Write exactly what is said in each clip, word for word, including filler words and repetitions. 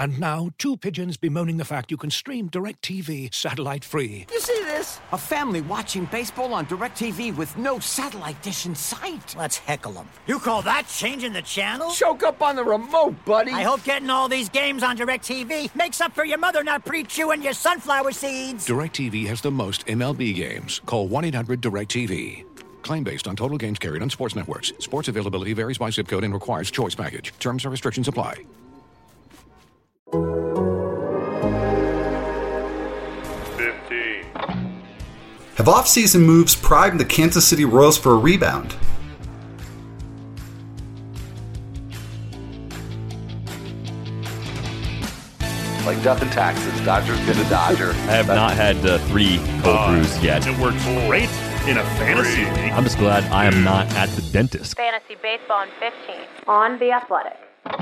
And now, two pigeons bemoaning the fact you can stream DirecTV satellite-free. You see this? A family watching baseball on DirecTV with no satellite dish in sight. Let's heckle them. You call that changing the channel? Choke up on the remote, buddy. I hope getting all these games on DirecTV makes up for your mother not pre-chewing your sunflower seeds. DirecTV has the most M L B games. Call one eight hundred direct T V. Claim based on total games carried on sports networks. Sports availability varies by zip code and requires choice package. Terms and restrictions apply. fifteen. Have offseason moves primed the Kansas City Royals for a rebound? Like death and taxes, Dodger's gonna Dodger. I have not had uh, three cold Uh, brews yet. It worked great in a fantasy league. I'm just glad I am not at the dentist. Fantasy Baseball in fifteen on The Athletic.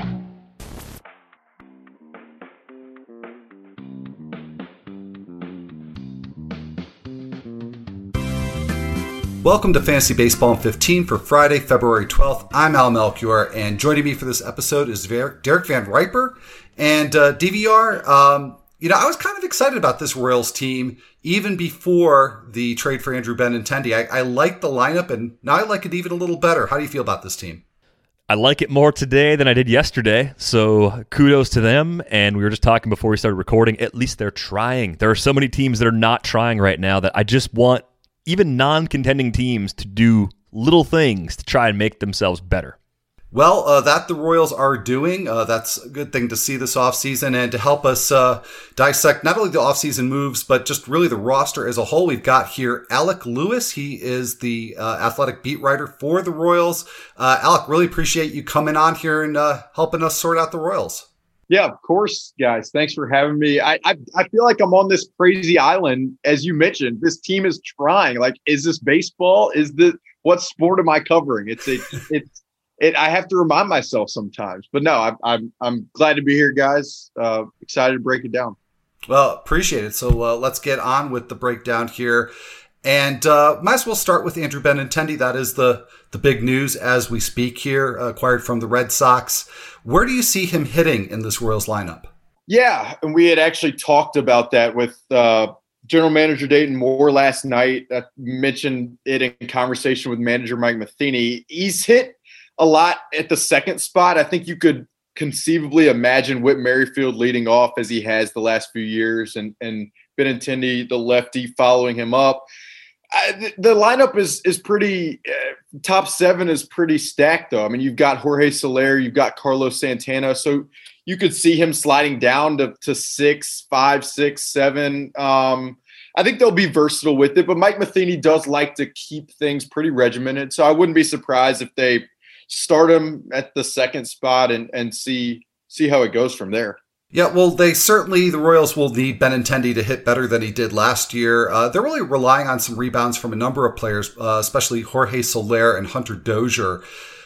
Welcome to Fantasy Baseball in fifteen for Friday, February twelfth. I'm Al Melchior, and joining me for this episode is Derek Van Riper. And uh, D V R, um, you know, I was kind of excited about this Royals team even before the trade for Andrew Benintendi. I, I liked the lineup, and now I like it even a little better. How do you feel about this team? I like it more today than I did yesterday, so kudos to them. And we were just talking before we started recording, at least they're trying. There are so many teams that are not trying right now that I just want even non-contending teams to do little things to try and make themselves better. Well, uh, that the Royals are doing. Uh, that's a good thing to see this offseason. And to help us uh, dissect not only the offseason moves, but just really the roster as a whole, we've got here Alec Lewis. He is the uh, athletic beat writer for the Royals. Uh, Alec, really appreciate you coming on here and uh, helping us sort out the Royals. Yeah, of course, guys. Thanks for having me. I, I I feel like I'm on this crazy island. As you mentioned, this team is trying. Like, is this baseball? Is this what sport am I covering? It's a it's it. I have to remind myself sometimes. But no, I'm I'm I'm glad to be here, guys. Uh, excited to break it down. Well, appreciate it. So uh, let's get on with the breakdown here. And uh, might as well start with Andrew Benintendi. That is the, the big news as we speak here, acquired from the Red Sox. Where do you see him hitting in this Royals lineup? Yeah, and we had actually talked about that with uh, General Manager Dayton Moore last night. I mentioned it in conversation with manager Mike Matheny. He's hit a lot at the second spot. I think you could conceivably imagine Whit Merrifield leading off as he has the last few years, and, and Benintendi, the lefty, following him up. I, the, the lineup is is pretty uh, – top seven is pretty stacked, though. I mean, you've got Jorge Soler, you've got Carlos Santana. So you could see him sliding down to, to six, five, six, seven. Um, I think they'll be versatile with it. But Mike Matheny does like to keep things pretty regimented. So I wouldn't be surprised if they start him at the second spot and, and see see how it goes from there. Yeah, well, they certainly, the Royals will need Benintendi to hit better than he did last year. Uh, they're really relying on some rebounds from a number of players, uh, especially Jorge Soler and Hunter Dozier.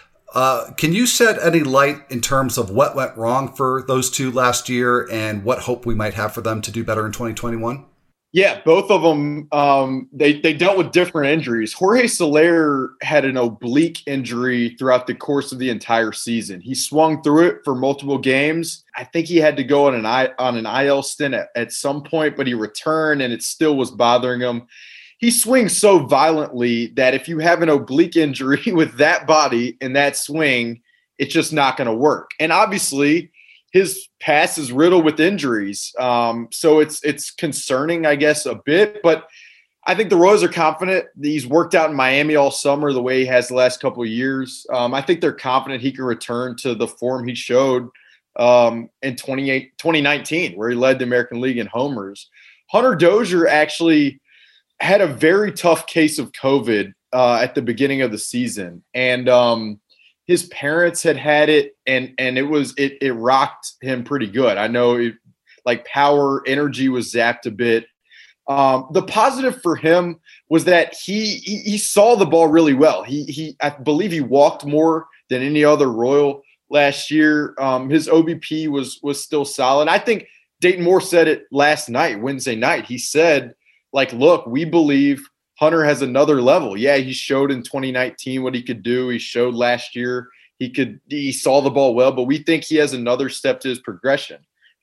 Uh, can you shed any light in terms of what went wrong for those two last year and what hope we might have for them to do better in twenty twenty-one? Yeah, both of them, um, they, they dealt with different injuries. Jorge Soler had an oblique injury throughout the course of the entire season. He swung through it for multiple games. I think he had to go on an I, on an I L stint at, at some point, but he returned and it still was bothering him. He swings so violently that if you have an oblique injury with that body and that swing, it's just not going to work. And obviously, his past is riddled with injuries. Um, so it's it's concerning, I guess, a bit. But I think the Royals are confident. He's worked out in Miami all summer the way he has the last couple of years. Um, I think they're confident he can return to the form he showed um, in twenty nineteen, where he led the American League in homers. Hunter Dozier actually had a very tough case of COVID uh, at the beginning of the season. And um, his parents had had it, and and it was it it rocked him pretty good. I know, it, like power, energy was zapped a bit. Um, the positive for him was that he, he he saw the ball really well. He he I believe he walked more than any other Royal last year. Um, his O B P was was still solid. I think Dayton Moore said it last night, Wednesday night. He said, like, look, we believe Hunter has another level. Yeah, he showed in twenty nineteen what he could do. He showed last year he could. He saw the ball well, but we think he has another step to his progression.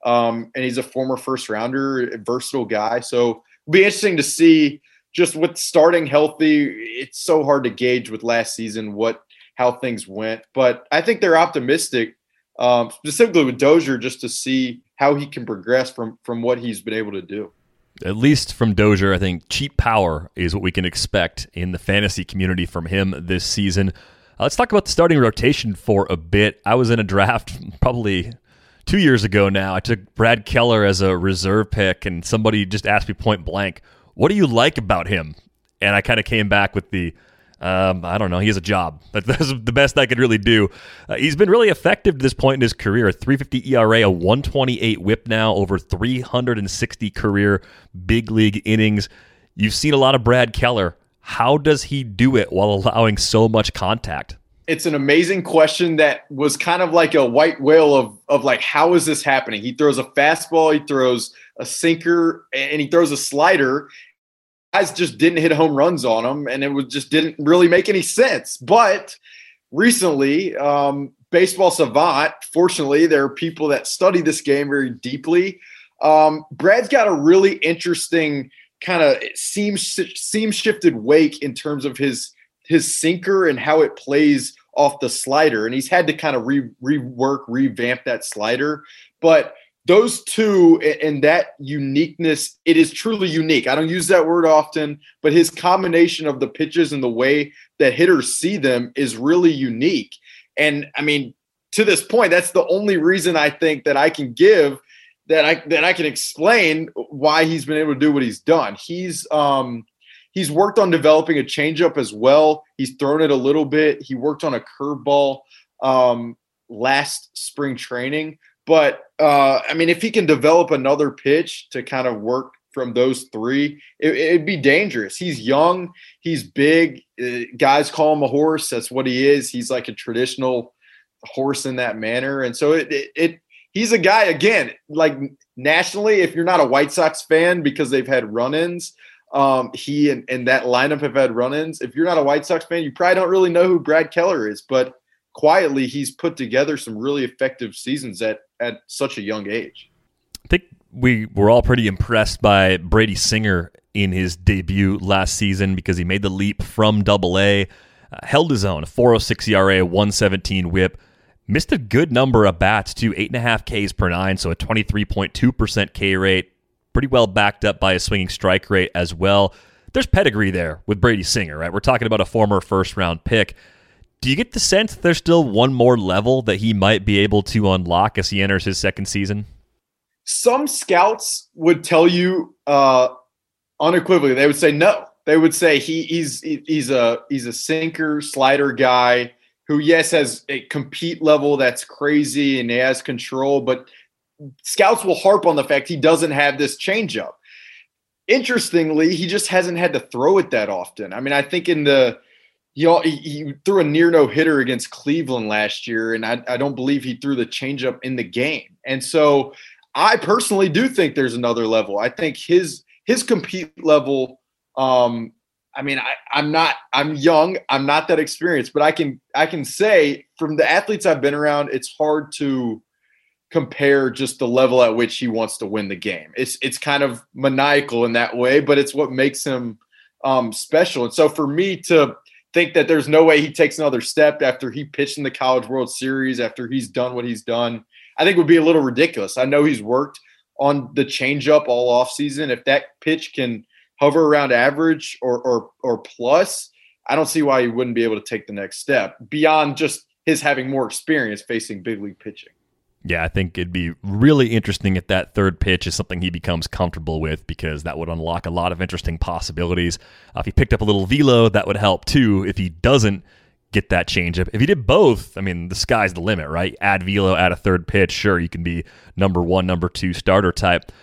Um, and he's a former first rounder, a versatile guy. So it'll be interesting to see just with starting healthy. It's so hard to gauge with last season what how things went. But I think they're optimistic, um, specifically with Dozier, just to see how he can progress from from what he's been able to do. At least from Dozier, I think cheap power is what we can expect in the fantasy community from him this season. Uh, let's talk about the starting rotation for a bit. I was in a draft probably two years ago now. I took Brad Keller as a reserve pick, and somebody just asked me point blank, what do you like about him? And I kind of came back with the, um, I don't know, he has a job. That's the best I could really do. Uh, he's been really effective to this point in his career. A three fifty E R A, a one twenty-eight whip now, over three hundred sixty career big league innings. You've seen a lot of Brad Keller. How does he do it while allowing so much contact? It's an amazing question that was kind of like a white whale of, of like, how is this happening? He throws a fastball, he throws a sinker, and he throws a slider. Guys just didn't hit home runs on him, and it was just didn't really make any sense. But recently, um, Baseball Savant, fortunately, there are people that study this game very deeply. Um, Brad's got a really interesting kind of seam, seam shifted wake in terms of his his sinker and how it plays off the slider. And he's had to kind of re, rework, revamp that slider. But those two and that uniqueness, it is truly unique. I don't use that word often, but his combination of the pitches and the way that hitters see them is really unique. And I mean, to this point, that's the only reason I think that I can give that I that I can explain why he's been able to do what he's done. He's um He's worked on developing a changeup as well. He's thrown it a little bit. He worked on a curveball um, last spring training. But, uh, I mean, if he can develop another pitch to kind of work from those three, it, it'd be dangerous. He's young. He's big. Uh, guys call him a horse. That's what he is. He's like a traditional horse in that manner. And so it, it, it he's a guy, again, like nationally, if you're not a White Sox fan because they've had run-ins, Um, he and, and that lineup have had run-ins. If you're not a White Sox fan, you probably don't really know who Brad Keller is, but quietly he's put together some really effective seasons at, at such a young age. I think we were all pretty impressed by Brady Singer in his debut last season because he made the leap from double A, uh, held his own, a four oh six E R A, a one seventeen whip, missed a good number of bats too, eight point five Ks per nine, so a twenty-three point two percent K rate. Pretty well backed up by a swinging strike rate as well. There's pedigree there with Brady Singer, right? We're talking about a former first-round pick. Do you get the sense there's still one more level that he might be able to unlock as he enters his second season? Some scouts would tell you uh, unequivocally, they would say no. They would say he, he's he's a he's a sinker, slider guy who, yes, has a compete level that's crazy and he has control, but scouts will harp on the fact he doesn't have this changeup. Interestingly, he just hasn't had to throw it that often. I mean, I think in the, you know, he, he threw a near no hitter against Cleveland last year, and I, I don't believe he threw the changeup in the game. And so I personally do think there's another level. I think his his compete level, um, I mean, I, I'm not, I'm young, I'm not that experienced, but I can I can say from the athletes I've been around, it's hard to compare just the level at which he wants to win the game. It's it's kind of maniacal in that way, but it's what makes him um, special. And so for me to think that there's no way he takes another step after he pitched in the College World Series, after he's done what he's done, I think would be a little ridiculous. I know he's worked on the changeup all offseason. If that pitch can hover around average or, or or plus, I don't see why he wouldn't be able to take the next step beyond just his having more experience facing big league pitching. Yeah, I think it'd be really interesting if that third pitch is something he becomes comfortable with, because that would unlock a lot of interesting possibilities. Uh, if he picked up a little velo, that would help too. If he doesn't get that changeup, if he did both, I mean, the sky's the limit, right? Add velo, add a third pitch, sure, you can be number one, number two starter type.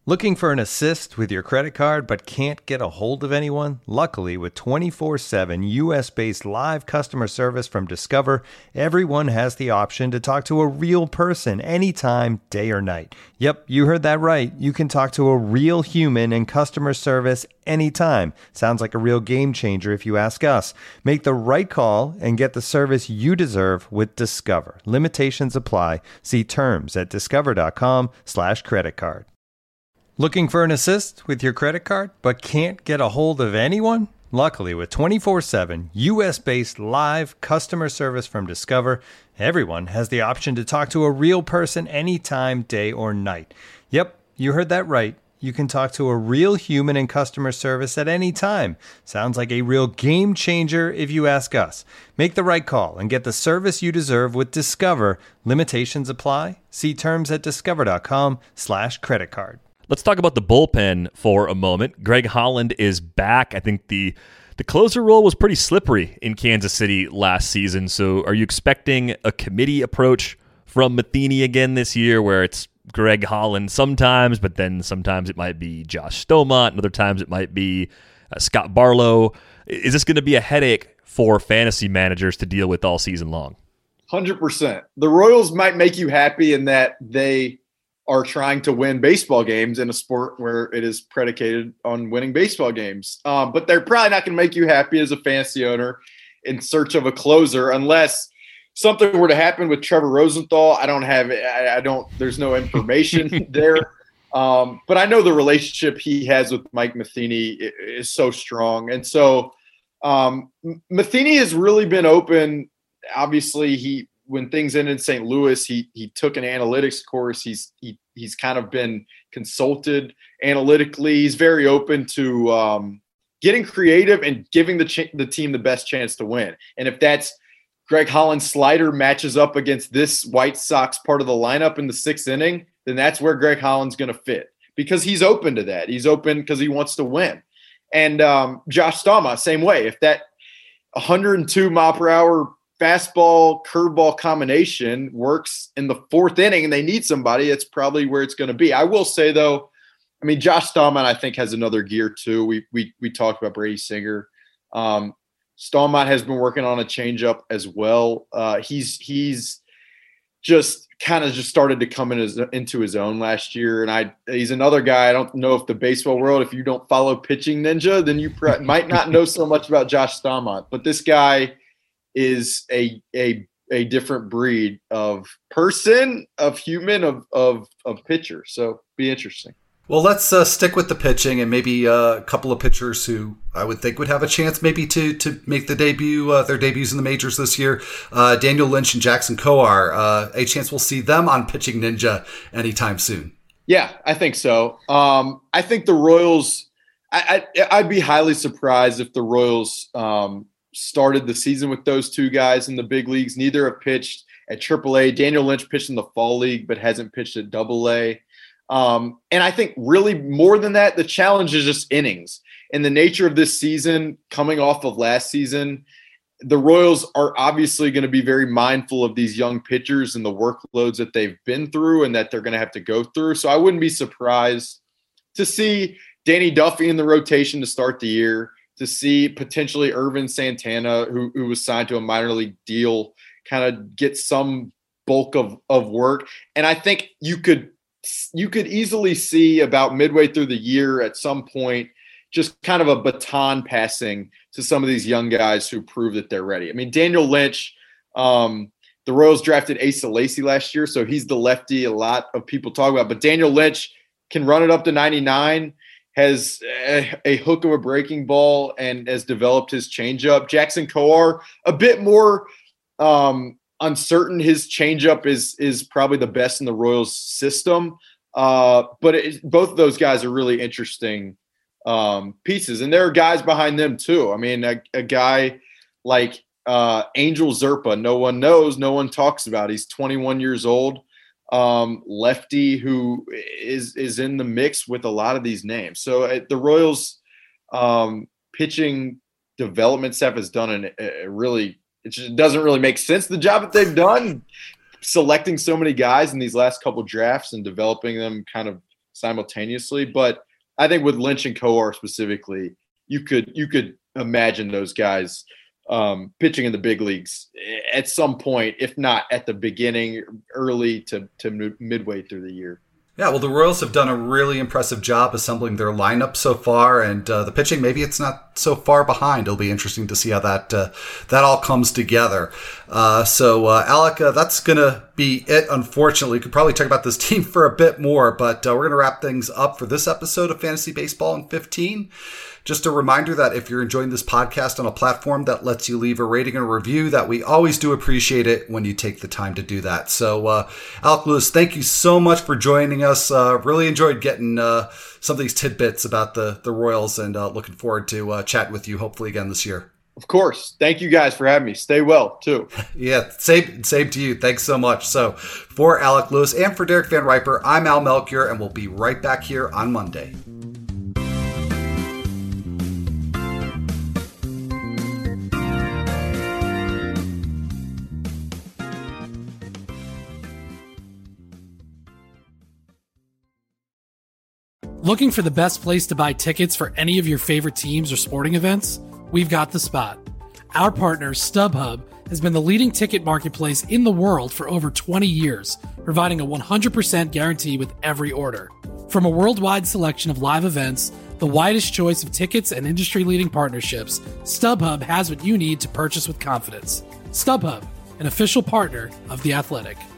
Looking for an assist with your credit card but can't get a hold of anyone? Luckily, with twenty-four seven U S-based live customer service from Discover, everyone has the option to talk to a real person anytime, day or night. Yep, you heard that right. You can talk to a real human in customer service anytime. Sounds like a real game changer if you ask us. Make the right call and get the service you deserve with Discover. Limitations apply. See terms at discover.com slash credit card. Looking for an assist with your credit card but can't get a hold of anyone? Luckily, with twenty-four seven U S-based live customer service from Discover, everyone has the option to talk to a real person anytime, day or night. Yep, you heard that right. You can talk to a real human in customer service at any time. Sounds like a real game changer if you ask us. Make the right call and get the service you deserve with Discover. Limitations apply. See terms at discover.com slash credit card. Let's talk about the bullpen for a moment. Greg Holland is back. I think the the closer role was pretty slippery in Kansas City last season. So are you expecting a committee approach from Matheny again this year where it's Greg Holland sometimes, but then sometimes it might be Josh Stomont, and other times it might be uh, Scott Barlow? Is this going to be a headache for fantasy managers to deal with all season long? one hundred percent. The Royals might make you happy in that they are trying to win baseball games in a sport where it is predicated on winning baseball games. Um, but they're probably not going to make you happy as a fantasy owner in search of a closer unless something were to happen with Trevor Rosenthal. I don't have I, I don't there's no information there. Um, but I know the relationship he has with Mike Matheny is so strong. And so um, Matheny has really been open. Obviously, he when things ended in Saint Louis, he he took an analytics course. He's he he's kind of been consulted analytically. He's very open to um, getting creative and giving the ch- the team the best chance to win. And if that's Greg Holland's slider matches up against this White Sox part of the lineup in the sixth inning, then that's where Greg Holland's going to fit because he's open to that. He's open because he wants to win. And um, Josh Stomont, same way. If that one hundred two mile per hour fastball curveball combination works in the fourth inning and they need somebody, it's probably where it's going to be. I will say though, I mean, Josh Stomont, I think, has another gear too. We we we talked about Brady Singer. Um, Stomont has been working on a changeup as well. Uh, he's he's just kind of just started to come in his, into his own last year, and I he's another guy. I don't know if the baseball world, if you don't follow Pitching Ninja, then you pr- might not know so much about Josh Stomont. But this guy is a a a different breed of person, of human, of of of pitcher. So be interesting. Well, let's uh, stick with the pitching and maybe uh, a couple of pitchers who I would think would have a chance maybe to to make the debut, uh, their debuts in the majors this year. Uh, Daniel Lynch and Jackson Kowar. Uh, a chance we'll see them on Pitching Ninja anytime soon. Yeah, I think so. Um, I think the Royals. I, I, I'd be highly surprised if the Royals um, started the season with those two guys in the big leagues. Neither have pitched at triple A. Daniel Lynch pitched in the fall league, but hasn't pitched at double A. Um, and I think really more than that, the challenge is just innings. And the nature of this season, coming off of last season, the Royals are obviously going to be very mindful of these young pitchers and the workloads that they've been through and that they're going to have to go through. So I wouldn't be surprised to see Danny Duffy in the rotation to start the year, to see potentially Irvin Santana, who, who was signed to a minor league deal, kind of get some bulk of, of work. And I think you could you could easily see about midway through the year at some point just kind of a baton passing to some of these young guys who prove that they're ready. I mean, Daniel Lynch, um, the Royals drafted Asa Lacy last year, so he's the lefty a lot of people talk about. But Daniel Lynch can run it up to ninety-nine, has a, a hook of a breaking ball, and has developed his changeup. Jackson Kowar, a bit more um, – uncertain. His changeup is is probably the best in the Royals system, uh, but it, both of those guys are really interesting um, pieces, and there are guys behind them too. I mean, a, a guy like uh, Angel Zerpa, no one knows, no one talks about. He's twenty-one years old, um, lefty who is is in the mix with a lot of these names. So uh, the Royals um, pitching development staff has done an, a really It just doesn't really make sense, the job that they've done, selecting so many guys in these last couple drafts and developing them kind of simultaneously. But I think with Lynch and Kowar specifically, you could you could imagine those guys um, pitching in the big leagues at some point, if not at the beginning, early to, to midway through the year. Yeah, well, the Royals have done a really impressive job assembling their lineup so far, and uh, the pitching, maybe it's not so far behind. It'll be interesting to see how that uh, that all comes together. Uh, so, uh, Alec, uh, that's going to be it, unfortunately. We could probably talk about this team for a bit more, but uh, we're going to wrap things up for this episode of Fantasy Baseball in fifteen. Just a reminder that if you're enjoying this podcast on a platform that lets you leave a rating and a review, that we always do appreciate it when you take the time to do that. So, uh, Alec Lewis, thank you so much for joining us. Uh, really enjoyed getting uh, some of these tidbits about the, the Royals, and uh, looking forward to uh, chatting with you hopefully again this year. Of course. Thank you guys for having me. Stay well, too. Yeah, same, same to you. Thanks so much. So, for Alec Lewis and for Derek Van Riper, I'm Al Melchior, and we'll be right back here on Monday. Looking for the best place to buy tickets for any of your favorite teams or sporting events? We've got the spot. Our partner, StubHub, has been the leading ticket marketplace in the world for over twenty years, providing a one hundred percent guarantee with every order. From a worldwide selection of live events, the widest choice of tickets, and industry-leading partnerships, StubHub has what you need to purchase with confidence. StubHub, an official partner of The Athletic.